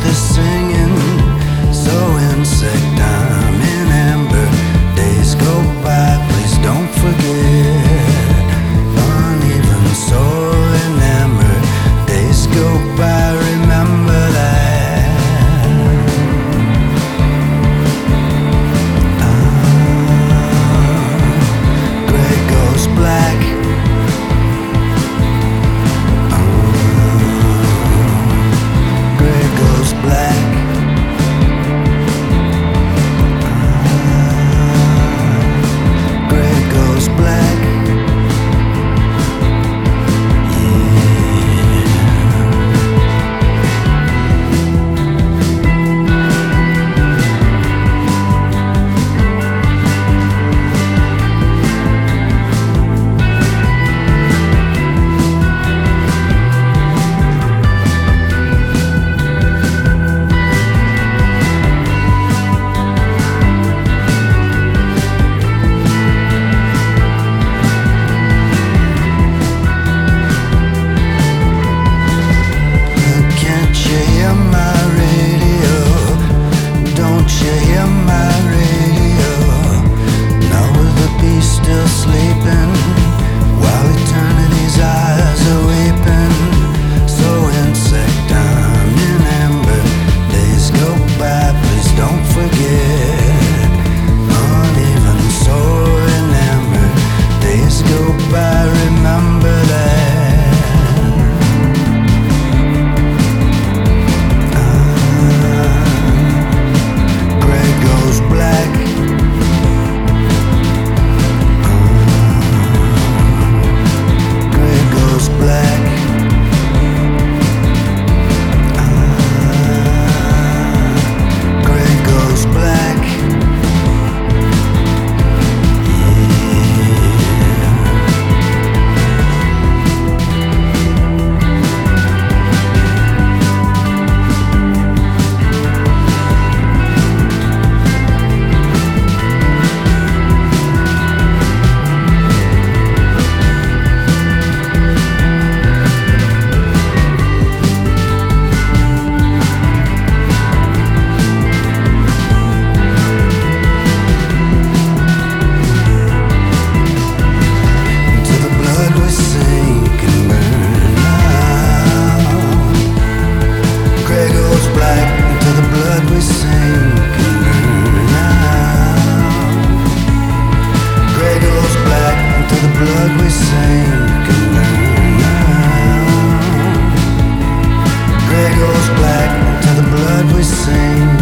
the singing, so insect I'm in amber. Days go by, please don't forget. Uneven, so enamored. Days go by, remember that. Gray goes black. Gray goes black. Gray goes black. Can't you hear my radio? Don't you hear my radio? Now will the beast still sleeping while eternity's eyes are weeping? So insect I'm in amber. Days go by, please don't forget. Uneven, so enamored. Days go by, remember that. Gray goes black. Gray goes black. Gray goes black. Into the blood we sink and burn out. Gray goes black. Into the blood we sink and burn out. Gray goes black. Into the blood we sink and burn out. Gray goes black. Into the blood we sink.